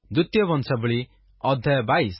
ଦ୍ୱିତୀୟ ବଂଶାବଳୀ ଅଧ୍ୟାୟ 22।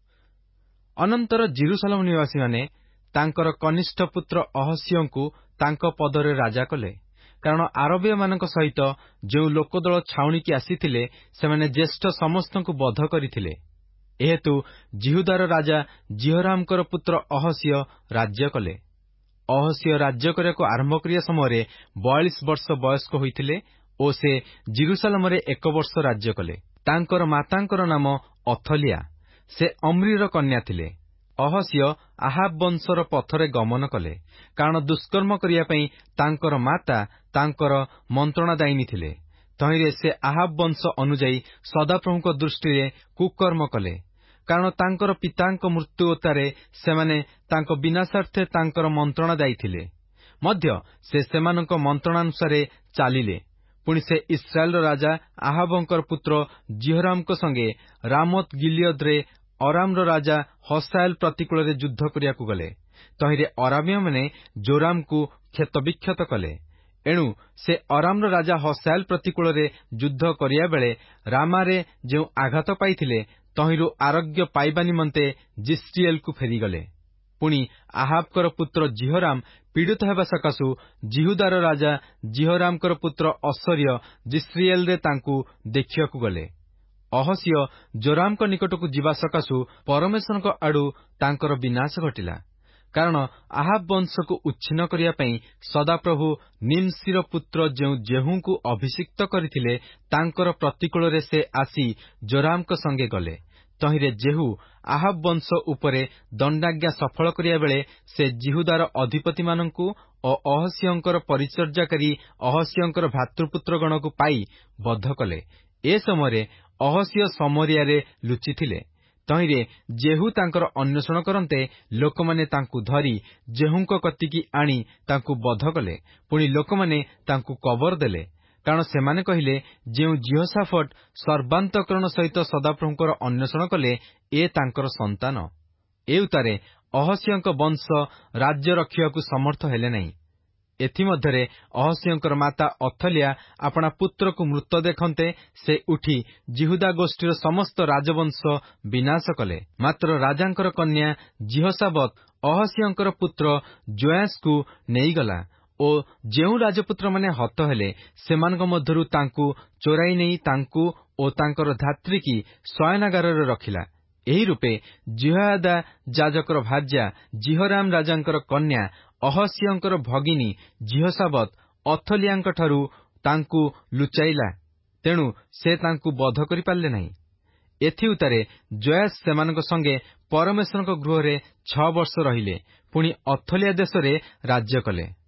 ଅନନ୍ତର ଜିରୁସାଲେମ ନିବାସୀମାନେ ତାଙ୍କର କନିଷ୍ଠ ପୁତ୍ର ଅହସ୍ୟଙ୍କୁ ତାଙ୍କ ପଦରେ ରାଜା କଲେ, କାରଣ ଆରବୀୟମାନଙ୍କ ସହିତ ଯେଉଁ ଲୋକଦଳ ଛାଉଣିକି ଆସିଥିଲେ ସେମାନେ ଜ୍ୟେଷ୍ଠ ସମସ୍ତଙ୍କୁ ବଧ କରିଥିଲେ। ଏହେତୁ ଜିହୁଦାର ରାଜା ଜିହୋରାମଙ୍କର ପୁତ୍ର ଅହସ୍ୟ ରାଜ୍ୟ କଲେ। ଅହସ୍ୟ ରାଜ୍ୟ କରିବାକୁ ଆରମ୍ଭ କରିବା ସମୟରେ 42 ବର୍ଷ ବୟସ୍କ ହୋଇଥିଲେ ଓ ସେ ଜିରୁସାଲେମରେ 1 ବର୍ଷ ରାଜ୍ୟ କଲେ। ତାଙ୍କର ମାତାଙ୍କର ନାମ ଅଥଲିଆ, ସେ ଅମ୍ରିର କନ୍ୟା ଥିଲେ। ଅହସ୍ୟ ଆହାବ ବଂଶର ପଥରେ ଗମନ କଲେ, କାରଣ ଦୁଷ୍କର୍ମ କରିବା ପାଇଁ ତାଙ୍କର ମାତା ତାଙ୍କର ମନ୍ତ୍ରଣାଦାୟିନୀ ଥିଲେ। ତହିଁରେ ସେ ଆହାବ ବଂଶ ଅନୁଯାୟୀ ସଦାପ୍ରଭୁଙ୍କ ଦୃଷ୍ଟିରେ କୁକର୍ମ କଲେ, କାରଣ ତାଙ୍କର ପିତାଙ୍କ ମୃତ୍ୟୁତାରେ ସେମାନେ ତାଙ୍କ ବିନାଶାର୍ଥେ ତାଙ୍କର ମନ୍ତ୍ରଣାଦାୟୀ ଥିଲେ। ମଧ୍ୟ ସେ ସେମାନଙ୍କ ମନ୍ତ୍ରଣାନୁସାରେ ଚାଲିଲେ। ପୁଣି ସେ ଇସ୍ରାଏଲର ରାଜା ଆହାବଙ୍କର ପୁତ୍ର ଜିହୋରାମଙ୍କ ସଙ୍ଗେ ରାମୋତ ଗିଲିୟଦରେ ଅରାମର ରାଜା ହସାଏଲ ପ୍ରତିକୂଳରେ ଯୁଦ୍ଧ କରିବାକୁ ଗଲେ। ତହିଁରେ ଅରାମୀୟମାନେ ଜୋରାମକୁ କ୍ଷତବିକ୍ଷତ କଲେ। ଏଣୁ ସେ ଅରାମର ରାଜା ହସାଏଲ ପ୍ରତିକୂଳରେ ଯୁଦ୍ଧ କରିବା ବେଳେ ରାମାରେ ଯେଉଁ ଆଘାତ ପାଇଥିଲେ, ତହିଁରୁ ଆରୋଗ୍ୟ ପାଇବା ନିମନ୍ତେ ଜିସ୍ରିଏଲକୁ ଫେରିଗଲେ। ପୁଣି ଆହାବଙ୍କର ପୁତ୍ର ଜିହୋରାମ ପୀଡ଼ିତ ହେବା ସକାଶୁ ଜିହୁଦାର ରାଜା ଜିହୋରାମଙ୍କର ପୁତ୍ର ଅସର୍ୟ ଜିସ୍ରିଏଲରେ ତାଙ୍କୁ ଦେଖିବାକୁ ଗଲେ। ଅହସ୍ୟ ଜୋରାମଙ୍କ ନିକଟକୁ ଯିବା ସକାଶୁ ପରମେଶ୍ୱରଙ୍କ ଆଡୁ ତାଙ୍କର ବିନାଶ ଘଟିଲା, କାରଣ ଆହାବ ବଂଶକୁ ଉଚ୍ଛିନ୍ନ କରିବା ପାଇଁ ସଦାପ୍ରଭୁ ନିମ୍ସିର ପୁତ୍ର ଯେଉଁ ଜେହୁଙ୍କୁ ଅଭିଷିକ୍ତ କରିଥିଲେ, ତାଙ୍କର ପ୍ରତିକୂଳରେ ସେ ଆସି ଜୋରାମଙ୍କ ସଙ୍ଗେ ଗଲେ। ତହିଁରେ ଜେହୁ ଆହାବ ବଂଶ ଉପରେ ଦଣ୍ଡାଜ୍ଞା ସଫଳ କରିବା ବେଳେ ସେ ଜିହୁଦାର ଅଧିପତିମାନଙ୍କୁ ଓ ଅହସ୍ୟଙ୍କର ପରିଚର୍ଯ୍ୟାକାରୀ ଅହସ୍ୟଙ୍କର ଭ୍ରାତୃପୁତ୍ରଗଣକୁ ପାଇ ବଧ କଲେ। ଏ ସମୟରେ ଅହସ୍ୟ ସମରିୟାରେ ଲୁଚିଥିଲେ। ତହିଁରେ ଜେହୁ ତାଙ୍କର ଅନ୍ୱେଷଣ କରନ୍ତେ ଲୋକମାନେ ତାଙ୍କୁ ଧରି ଜେହୁଙ୍କ କତିକି ଆଣି ତାଙ୍କୁ ବଧ କଲେ। ପୁଣି ଲୋକମାନେ ତାଙ୍କୁ କବର ଦେଲେ, କାରଣ ସେମାନେ କହିଲେ, ଯେଉଁ ଜିହୋଶାଫଟ ସର୍ବାନ୍ତଃକରଣ ସହିତ ସଦାପ୍ରଭୁଙ୍କର ଅନ୍ୱେଷଣ କଲେ, ଏ ତାଙ୍କର ସନ୍ତାନ। ଏ ଉତ୍ତାରେ ଅହସ୍ୟଙ୍କ ବଂଶ ରାଜ୍ୟ ରଖିବାକୁ ସମର୍ଥ ହେଲେ ନାହିଁ। ଏଥିମଧ୍ୟରେ ଅହସ୍ୟଙ୍କର ମାତା ଅଥଲିଆ ଆପଣା ପୁତ୍ରକୁ ମୃତ ଦେଖନ୍ତେ ସେ ଉଠି ଜିହୁଦା ଗୋଷ୍ଠୀର ସମସ୍ତ ରାଜବଂଶ ବିନାଶ କଲେ। ମାତ୍ର ରାଜାଙ୍କର କନ୍ୟା ଜିହୋଶାବତ ଅହସ୍ୟଙ୍କର ପୁତ୍ର ଯୋଆସକୁ ନେଇଗଲା ଓ ଯେଉଁ ରାଜପୁତ୍ରମାନେ ହତ ହେଲେ ସେମାନଙ୍କ ମଧ୍ୟରୁ ତାଙ୍କୁ ଚୋରାଇ ନେଇ ତାଙ୍କୁ ଓ ତାଙ୍କର ଧାତ୍ରୀକି ଶୟନାଗାରରେ ରଖିଲା। ଏହି ରୂପେ ଜିହୋୟାଦା ଯାଜକର ଭାର୍ଯ୍ୟା ଜିହୋରାମ ରାଜାଙ୍କର କନ୍ୟା ଅହସ୍ୟଙ୍କର ଭଗିନୀ ଜିହୋଶାବତ ଅଥଲିଆଙ୍କଠାରୁ ତାଙ୍କୁ ଲୁଚାଇଲା, ତେଣୁ ସେ ତାଙ୍କୁ ବଧ କରିପାରିଲେ ନାହିଁ। ଏଥି ଉତ୍ତାରେ ଯୋଆସ ସେମାନଙ୍କ ସଙ୍ଗେ ପରମେଶ୍ୱରଙ୍କ ଗୃହରେ 6 ବର୍ଷ ରହିଲେ, ପୁଣି ଅଥଲିଆ ଦେଶରେ ରାଜ୍ୟ କଲେ।